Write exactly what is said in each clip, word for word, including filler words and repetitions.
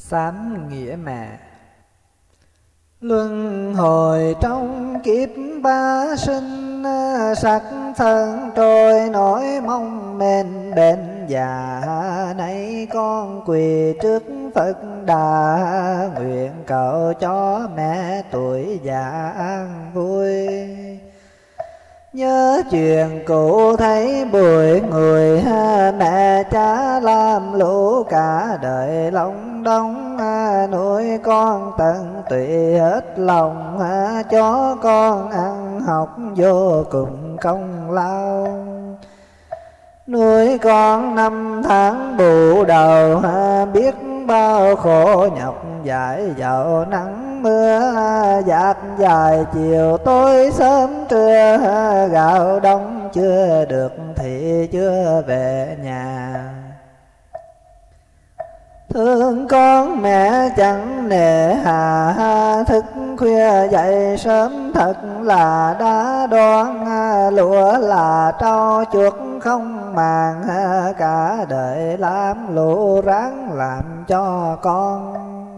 Sám nghĩa mẹ. Luân hồi trong kiếp ba sinh, sắc thân trôi nỗi mong men bên già. Nay con quỳ trước Phật Đà, nguyện cầu cho mẹ tuổi già an vui. Nhớ chuyện cũ thấy bụi người, mẹ cha làm lũ cả đời lòng đong. Nuôi con tận tụy hết lòng, cho con ăn học vô cùng công lao. Nuôi con năm tháng bù đầu, biết bao khổ nhọc dãi dầu nắng mưa. Dạt dài chiều tối sớm trưa, gạo đông chưa được thì chưa về nhà. Thương con mẹ chẳng nề hà, thức khuya dậy sớm thật là đã đoan. Lúa là trâu chuột không màng, cả đời làm lũ ráng làm cho con.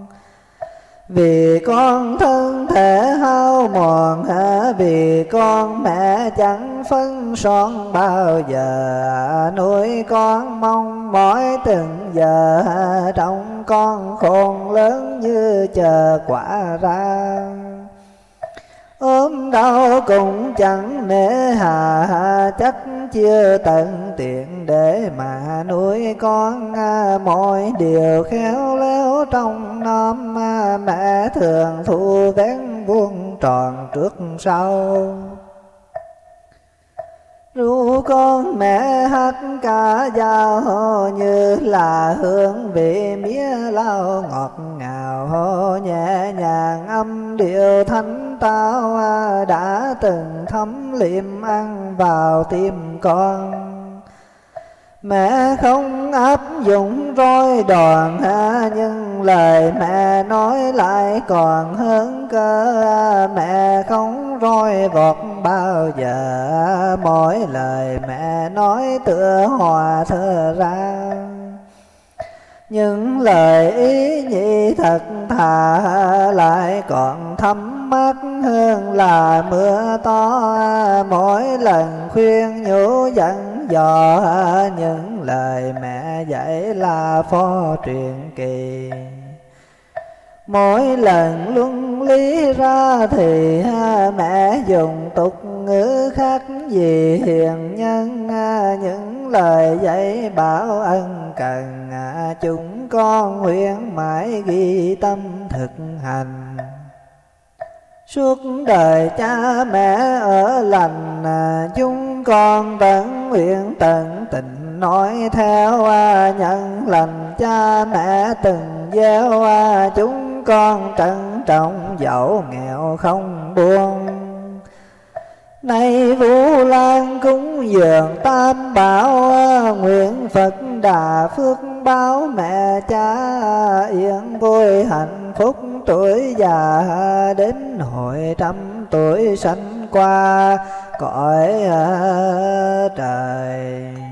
Vì con thân thể hao mòn, vì con mẹ chẳng phân son bao giờ. Nuôi con mong mỏi từng giờ, trong con khôn lớn như chờ quả ra. Ốm đau cũng chẳng nể hà, chắc chưa tận tiện để mà nuôi con. Mọi điều khéo léo trong năm, mẹ thường thu vén vuông tròn trước sau. Ru con mẹ hát ca dao, như là hương vị mía lau ngọt ngào. Nhẹ nhàng âm điệu thanh tao, đã từng thấm liệm ăn vào tim con. Mẹ không áp dụng roi đòn, nhưng lời mẹ nói lại còn hơn cơ. Mẹ không roi vọt bao giờ, mỗi lời mẹ nói tựa hòa thơ ra. Những lời ý nhị thật thà, lại còn thấm mát hơn là mưa to. Mỗi lần khuyên nhủ dặn dò, những lời mẹ dạy là phó truyền kỳ. Mỗi lần luân lý ra thì mẹ dùng tục ngữ khác gì hiền nhân. Những lời dạy bảo ân cần, chúng con nguyện mãi ghi tâm thực hành. Suốt đời cha mẹ ở lành, chúng con vẫn nguyện tận tình nói theo. Nhân lành cha mẹ từng gieo, chúng con trân trọng dẫu nghèo không buông. Nay Vũ Lan cúng dường tam bảo, nguyện Phật Đà phước báo mẹ cha. Yên vui hạnh phúc tuổi già, đến hội trăm tuổi sanh qua cõi trời.